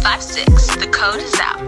156. The code is out.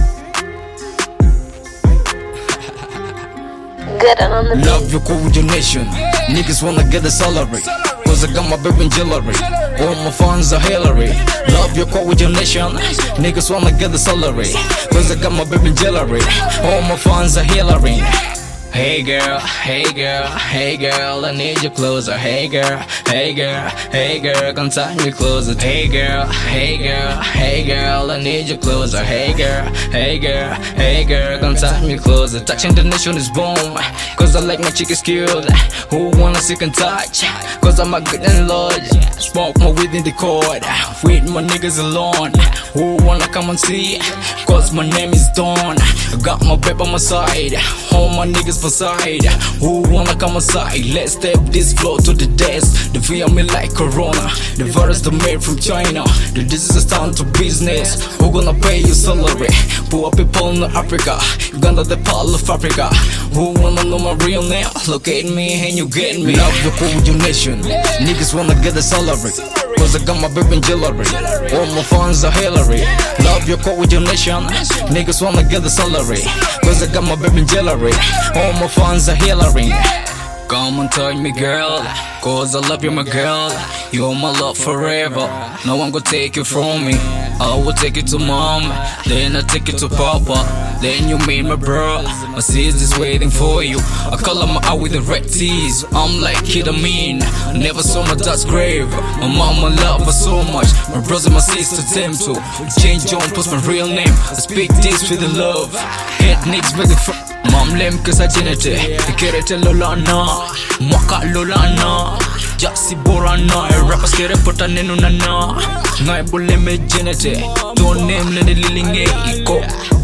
Good on the Love your coordination. Niggas wanna get the salary. Cause I got my baby in jewelry. All my funds are Hillary. Love your coordination. Niggas wanna get the salary. Cause I got my baby in jewelry. All my funds are Hillary. Hey girl, hey girl, hey girl, I need you closer. Hey girl, hey girl, hey girl, come tie me closer. Hey girl, hey girl, hey girl, I need you closer. Hey girl, hey girl, hey girl, come tie me closer. Touching the nation is boom, cause I like my chick is skilled. Who wanna seek and touch? Cause I'm a good and lodge. Smoke my weed in the court, with my niggas alone. Who wanna come and see? Cause my name is Dawn. Got my babe on my side, all my niggas for side. Who wanna come aside? Let's step this flow to the desk. The fear me like Corona, the virus that made from China. The disease is down to business. Who gonna pay your salary? Poor people in Africa, Uganda the pearl of Africa. Who wanna know my real name? Look at me and you get me. Love your coordination. Niggas wanna get the salary. Cause I got my baby in jewelry. All my funds are Hillary. Love your coordination. Niggas wanna get the salary. Cause I got my baby in jewelry. All my funds are Hillary. Come and touch me, girl, cause I love you, my girl. You're my love forever. No one gonna take you from me. I will take you to mom, then I take you to papa. Then you meet my bro. My sis is waiting for you. I call her my eye with the red teeth. I'm like Kid Amin. Never saw my dad's grave. My mama love her so much. My brother, my sister, them too. Change on, post my real name. I speak this with the love. Head niggas with the Mom lem kasa jenete, ikerete lolana, maka lolana, jasi borana, rappers kere pota nenu nana, ngai bole me jenete, don't name nene lilinge iko,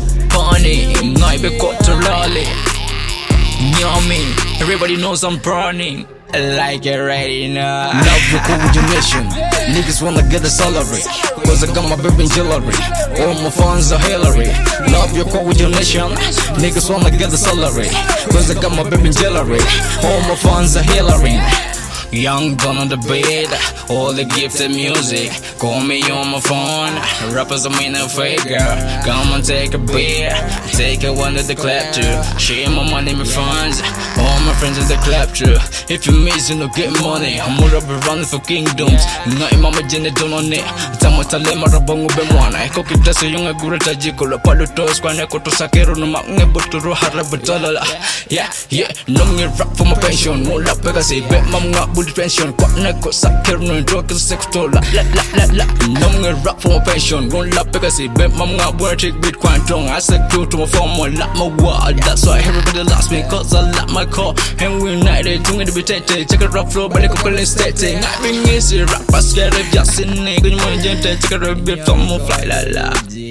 pani, ngai be kotorale, nyami, everybody knows I'm burning. Like it right now. Love your coordination. Niggas wanna get the salary. Cause I got my baby in jewelry. All my funds are Hillary. Love your coordination. Niggas wanna get the salary. Cause I got my baby in jewelry. All my funds are Hillary. Young Don on the bed, all the gifted music. Call me on my phone, rappers are mean and fake girl. Come and take a beer, take a one to the clap to. Share my money, my funds, all my friends in the clap to. If you miss, you no get money. I'm more up running for kingdoms. Not in mama Jenny don't on it. Tamo talema rabongo bemwana. Eko kitase yunga gurata jikola palutos kwa neko to sakero no makne buturu harra butala. Yeah, no me rap for my pension. No la pega say bet mamma bullet pension. Kwa neko sakero no drug sex to la. No me rap for my pension. No la pega say bet mamma boy take bit quantum. I said to my form one lot my word. That's why everybody lost me cause I like my car. And we united doing the bitete. Check it rap flow but they could call it stating. I bring easy rap I scared of just in nigga. You want to check it a bit from my fly la.